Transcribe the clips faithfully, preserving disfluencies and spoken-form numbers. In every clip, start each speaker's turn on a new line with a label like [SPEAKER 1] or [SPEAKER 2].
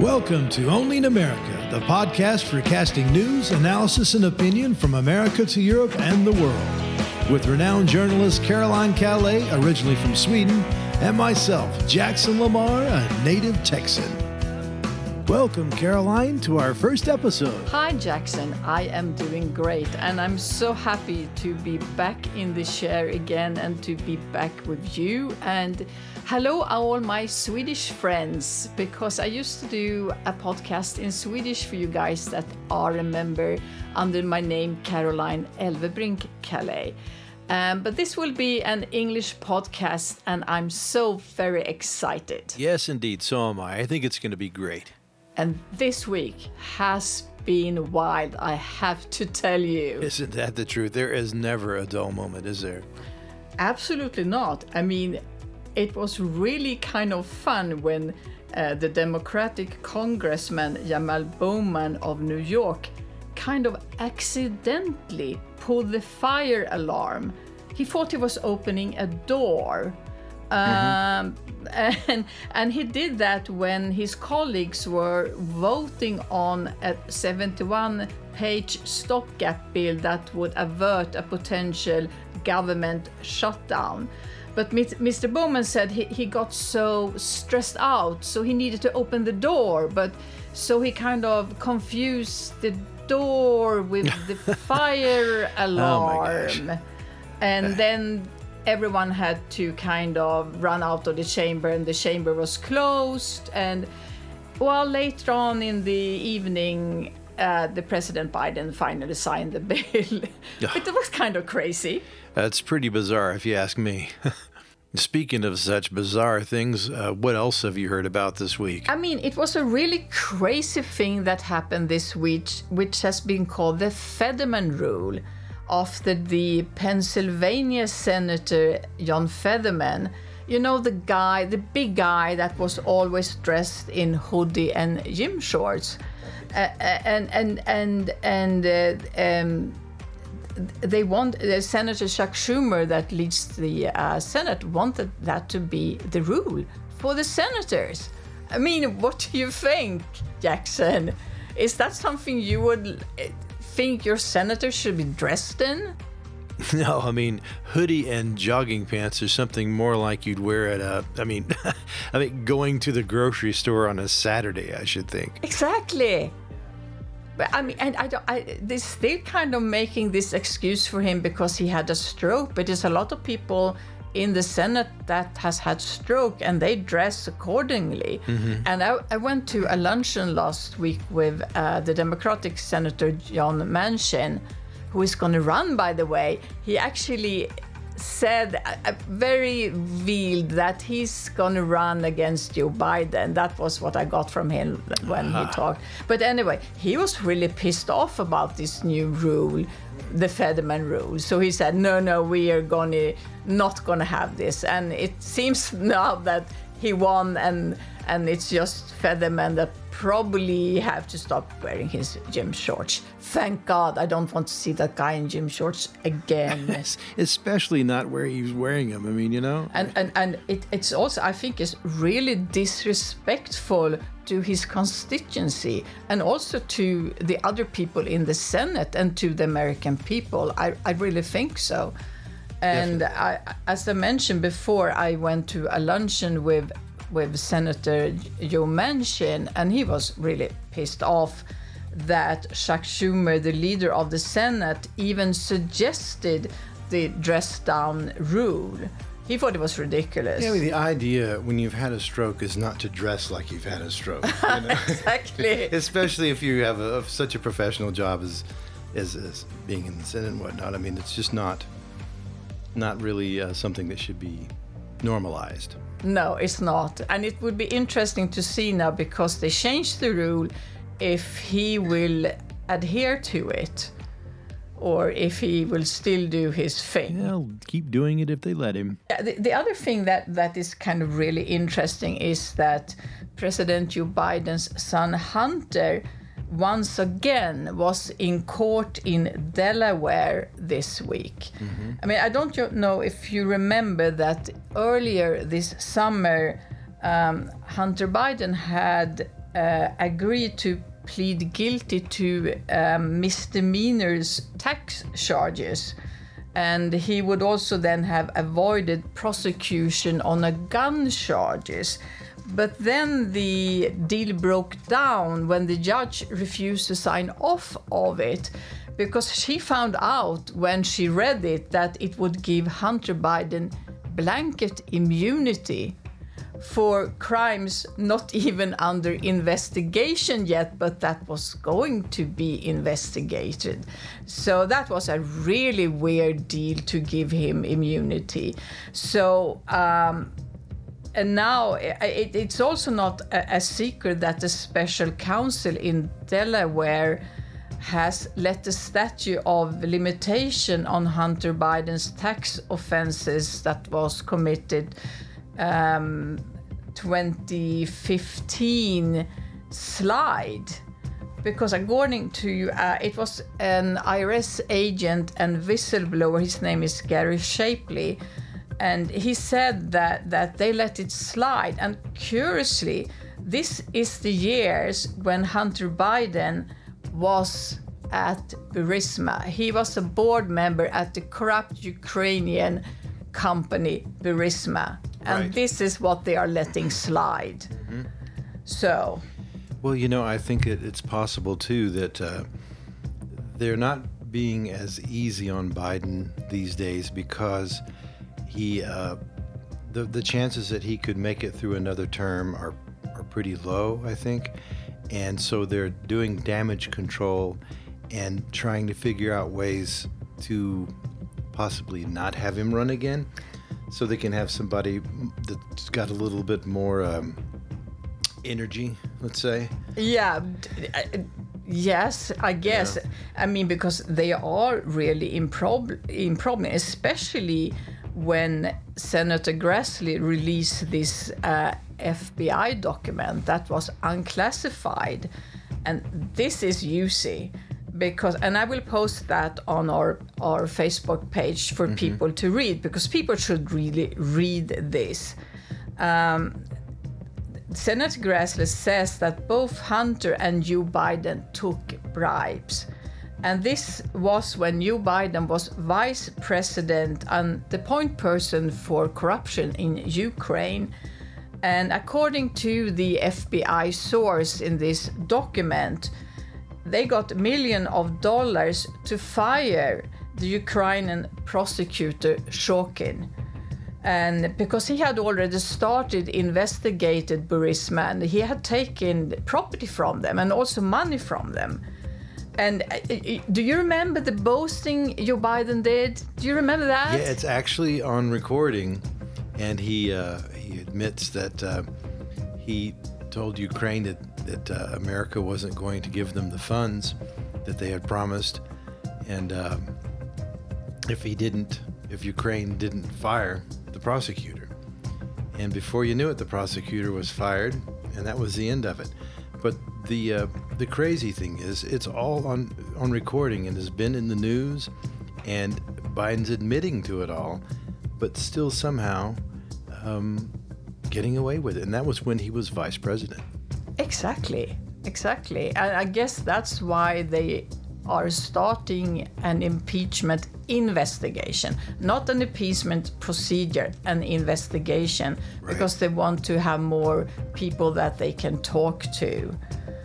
[SPEAKER 1] Welcome to Only in America, the podcast for casting news, analysis, and opinion from America to Europe and the world. With renowned journalist Caroline Calais, originally from Sweden, and myself, Jackson Lamar, a native Texan. Welcome, Caroline, to our first episode.
[SPEAKER 2] Hi, Jackson. I am doing great, and I'm so happy to be back in the chair again and to be back with you. And hello, all my Swedish friends, because I used to do a podcast in Swedish for you guys that are a member under my name, Caroline Elvebrink Calais. Um, but this will be an English podcast, and I'm so very excited.
[SPEAKER 1] Yes, indeed. So am I. I think it's going to be great.
[SPEAKER 2] And this week has been wild, I have to tell you.
[SPEAKER 1] Isn't that the truth? There is never a dull moment, is there?
[SPEAKER 2] Absolutely not. I mean, it was really kind of fun when uh, the Democratic Congressman Jamal Bowman of New York kind of accidentally pulled the fire alarm. He thought he was opening a door. Um, mm-hmm. and, and he did that when his colleagues were voting on a seventy-one page stopgap bill that would avert a potential government shutdown. But Mister Bowman said he, he got so stressed out, so he needed to open the door. But so he kind of confused the door with the fire alarm.
[SPEAKER 1] Oh
[SPEAKER 2] and then everyone had to kind of run out of the chamber, and the chamber was closed. And well, later on in the evening, uh, the President Biden finally signed the bill. It was kind of crazy.
[SPEAKER 1] That's pretty bizarre, if you ask me. Speaking of such bizarre things, uh, what else have you heard about this week?
[SPEAKER 2] I mean, it was a really crazy thing that happened this week, which has been called the Fetterman Rule, after the Pennsylvania Senator John Fetterman. You know, the guy, the big guy that was always dressed in hoodie and gym shorts. Uh, and and and and uh, um, they want uh, Senator Chuck Schumer, that leads the uh, Senate, wanted that to be the rule for the senators. I mean, what do you think, Jackson? Is that something you would think your senator should be dressed in?
[SPEAKER 1] No, I mean, hoodie and jogging pants are something more like you'd wear at a, I mean, I mean, going to the grocery store on a Saturday, I should think.
[SPEAKER 2] Exactly. But I mean, and I don't, I, they're still kind of making this excuse for him because he had a stroke, but there's a lot of people in the Senate that has had stroke, and they dress accordingly. Mm-hmm. And I, I went to a luncheon last week with uh, the Democratic Senator John Manchin, who is going to run, by the way. He actually said, uh, very revealed, that he's going to run against Joe Biden. That was what I got from him when uh-huh. he talked. But anyway, he was really pissed off about this new rule, the Fetterman Rule. So he said, no, no, we are gonna not going to have this. And it seems now that he won, and and it's just Fetterman that probably have to stop wearing his gym shorts. Thank God, I don't want to see that guy in gym shorts again.
[SPEAKER 1] Especially not where he's wearing them. I mean, you know.
[SPEAKER 2] And and and it, it's also, I think, it's really disrespectful to his constituency, and also to the other people in the Senate and to the American people. I, I really think so. And I, as I mentioned before, I went to a luncheon with with Senator Joe Manchin, and he was really pissed off that Chuck Schumer, the leader of the Senate, even suggested the dress-down rule. He thought it was ridiculous.
[SPEAKER 3] Yeah, I mean, the idea when you've had a stroke is not to dress like you've had a stroke. You know?
[SPEAKER 2] Exactly.
[SPEAKER 3] Especially if you have a, such a professional job as, as as being in the Senate and whatnot. I mean, it's just not not really uh, something that should be normalized.
[SPEAKER 2] No, it's not. And it would be interesting to see now, because they changed the rule, if he will adhere to it or if he will still do his thing.
[SPEAKER 1] He'll keep doing it if they let him.
[SPEAKER 2] The, the other thing that, that is kind of really interesting is that President Joe Biden's son Hunter once again was in court in Delaware this week. Mm-hmm. I mean, I don't know if you remember that earlier this summer, um, Hunter Biden had uh, agreed to plead guilty to um, misdemeanors tax charges. And he would also then have avoided prosecution on a gun charges. But then the deal broke down when the judge refused to sign off of it, because she found out when she read it that it would give Hunter Biden blanket immunity for crimes not even under investigation yet, but that was going to be investigated. So that was a really weird deal to give him immunity. So, um, and now it, it's also not a, a secret that the special counsel in Delaware has let the statute of limitation on Hunter Biden's tax offenses that was committed um, twenty fifteen slide, because according to uh, it was an I R S agent and whistleblower, his name is Gary Shapley, and he said that that they let it slide. And curiously, this is the years when Hunter Biden was at Burisma. He was a board member at the corrupt Ukrainian company Burisma. And
[SPEAKER 3] Right.
[SPEAKER 2] this is what they are letting slide. Mm-hmm. So.
[SPEAKER 3] Well, you know, I think it, it's possible, too, that uh, they're not being as easy on Biden these days because he, uh, the, the chances that he could make it through another term are, are pretty low, I think. And so they're doing damage control and trying to figure out ways to possibly not have him run again, so they can have somebody that's got a little bit more um, energy, let's say.
[SPEAKER 2] Yeah, yes, I guess.
[SPEAKER 3] Yeah.
[SPEAKER 2] I mean, because they are really in, prob- in problem, especially when Senator Grassley released this uh, F B I document that was unclassified. And this is juicy. Because, and I will post that on our, our Facebook page for mm-hmm. people to read, because people should really read this. Um, Senator Grassley says that both Hunter and Joe Biden took bribes. And this was when Joe Biden was vice president and the point person for corruption in Ukraine. And according to the F B I source in this document, they got a million of dollars to fire the Ukrainian prosecutor Shokin. And because he had already started investigated Burisma, and he had taken property from them and also money from them. And uh, do you remember the boasting Joe Biden did? Do you remember that?
[SPEAKER 3] Yeah, it's actually on recording, and he uh, he admits that uh, he told Ukraine that that uh, America wasn't going to give them the funds that they had promised, and um, if he didn't, if Ukraine didn't fire the prosecutor, and before you knew it, the prosecutor was fired, and that was the end of it. But the uh, the crazy thing is, it's all on on recording and has been in the news, and Biden's admitting to it all, but still somehow um, getting away with it, and that was when he was vice president.
[SPEAKER 2] Exactly, exactly. And I guess that's why they are starting an impeachment investigation, not an impeachment procedure, an investigation,
[SPEAKER 3] right.
[SPEAKER 2] Because they want to have more people that they can talk to.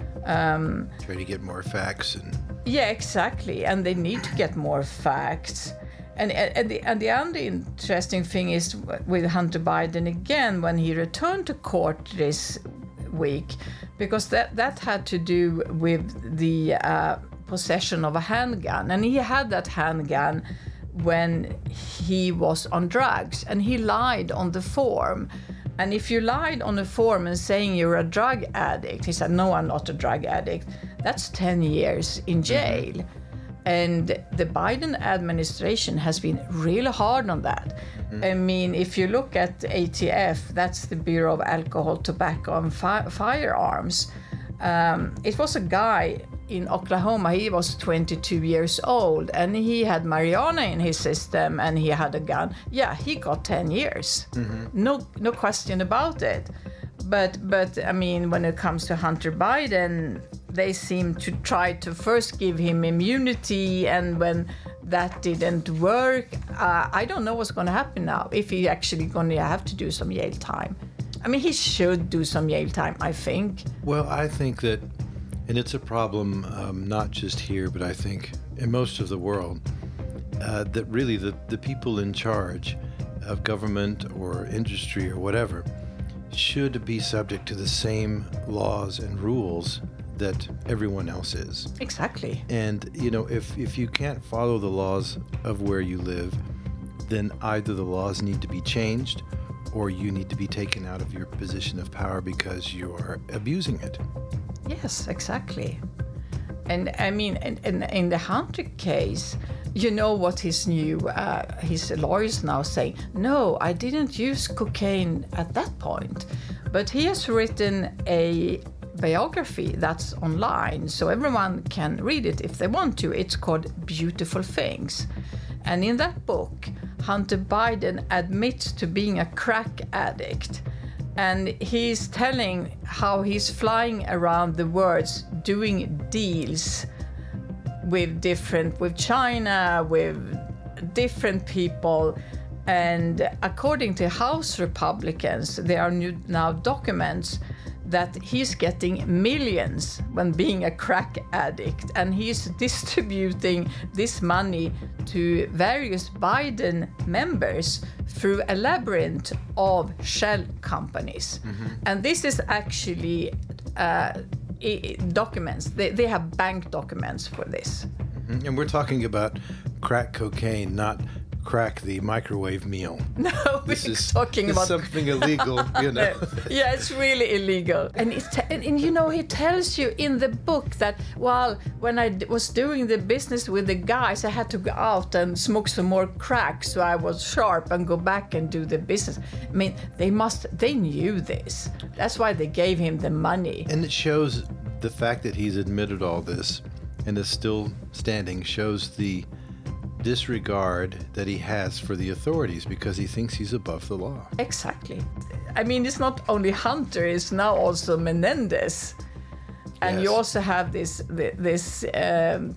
[SPEAKER 2] Um,
[SPEAKER 3] Try to get more facts. And
[SPEAKER 2] yeah, exactly. And they need to get more facts. And, and, the, and the other interesting thing is with Hunter Biden again, when he returned to court this week, because that, that had to do with the uh, possession of a handgun. And he had that handgun when he was on drugs, and he lied on the form. And if you lied on the form and saying you're a drug addict, he said, no, I'm not a drug addict, that's ten years in jail. Mm-hmm. And the Biden administration has been really hard on that. Mm-hmm. I mean, if you look at A T F, that's the Bureau of Alcohol, Tobacco, and Fi- Firearms. Um, it was a guy in Oklahoma, he was twenty-two years old, and he had marijuana in his system, and he had a gun. Yeah, he got ten years. Mm-hmm. No, no question about it. But, but I mean, when it comes to Hunter Biden, they seem to try to first give him immunity, and when that didn't work, uh, I don't know what's going to happen now, if he actually going to have to do some jail time. I mean, he should do some jail time, I think.
[SPEAKER 3] Well, I think that, and it's a problem um, not just here, but I think in most of the world, uh, that really the, the people in charge of government or industry or whatever should be subject to the same laws and rules that everyone else is.
[SPEAKER 2] Exactly.
[SPEAKER 3] And, you know, if, if you can't follow the laws of where you live, then either the laws need to be changed or you need to be taken out of your position of power because you are abusing it.
[SPEAKER 2] Yes, exactly. And I mean, in, in, in the Hunter case, you know what his new, uh, his lawyers now saying, no, I didn't use cocaine at that point. But he has written a biography that's online, so everyone can read it if they want to. It's called Beautiful Things. And in that book, Hunter Biden admits to being a crack addict. And he's telling how he's flying around the world doing deals with different, with China, with different people. And according to House Republicans, there are new, now documents that he's getting millions when being a crack addict, and he's distributing this money to various Biden members through a labyrinth of shell companies. Mm-hmm. And this is actually uh, documents. They, they have bank documents for this.
[SPEAKER 3] Mm-hmm. And we're talking about crack cocaine, not crack the microwave meal.
[SPEAKER 2] No,
[SPEAKER 3] this
[SPEAKER 2] we're
[SPEAKER 3] is,
[SPEAKER 2] talking
[SPEAKER 3] this
[SPEAKER 2] about
[SPEAKER 3] is something illegal, you know.
[SPEAKER 2] Yeah, it's really illegal. And, it's t- and, and you know, he tells you in the book that, well, when I d- was doing the business with the guys, I had to go out and smoke some more crack so I was sharp and go back and do the business. I mean, they must, they knew this. That's why they gave him the money.
[SPEAKER 3] And it shows the fact that he's admitted all this and is still standing shows the disregard that he has for the authorities because he thinks he's above the law.
[SPEAKER 2] Exactly. I mean, it's not only Hunter, it's now also Menendez. And
[SPEAKER 3] Yes.
[SPEAKER 2] you also have this this um,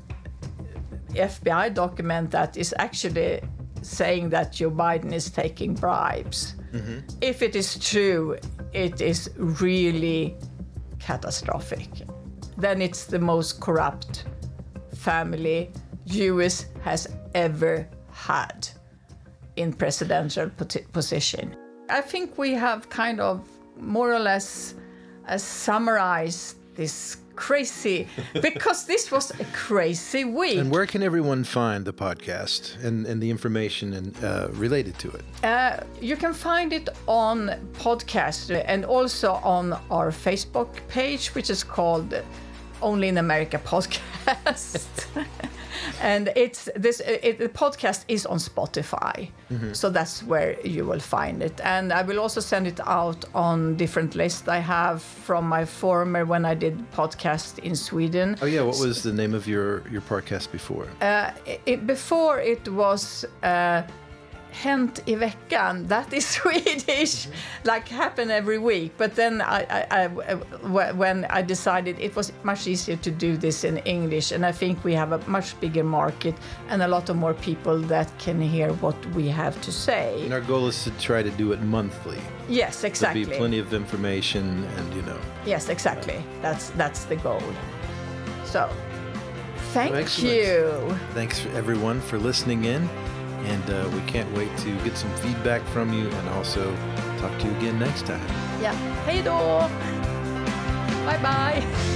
[SPEAKER 2] F B I document that is actually saying that Joe Biden is taking bribes. Mm-hmm. If it is true, it is really catastrophic. Then it's the most corrupt family U S has ever had in presidential position. I think we have kind of more or less uh, summarized this crazy, because this was a crazy week.
[SPEAKER 3] And where can everyone find the podcast and, and the information and uh, related to it?
[SPEAKER 2] Uh, you can find it on podcast and also on our Facebook page, which is called Only in America Podcast. And it's this it, the podcast is on Spotify, mm-hmm. so that's where you will find it. And I will also send it out on different lists I have from my former when I did podcast in Sweden.
[SPEAKER 3] Oh yeah, what was the name of your your podcast before?
[SPEAKER 2] Uh, it, before it was uh, Hänt i veckan. That is Swedish, mm-hmm. like happen every week. But then I, I, I, when I decided it was much easier to do this in English, and I think we have a much bigger market and a lot of more people that can hear what we have to say.
[SPEAKER 3] And our goal is to try to do it monthly.
[SPEAKER 2] Yes, exactly.
[SPEAKER 3] There'll be plenty of information, and you know.
[SPEAKER 2] Yes, exactly. That's that's the goal. So, thank
[SPEAKER 3] well,
[SPEAKER 2] you.
[SPEAKER 3] Thanks for everyone for listening in. And uh, we can't wait to get some feedback from you and also talk to you again next time.
[SPEAKER 2] Yeah. Hej då! Bye bye!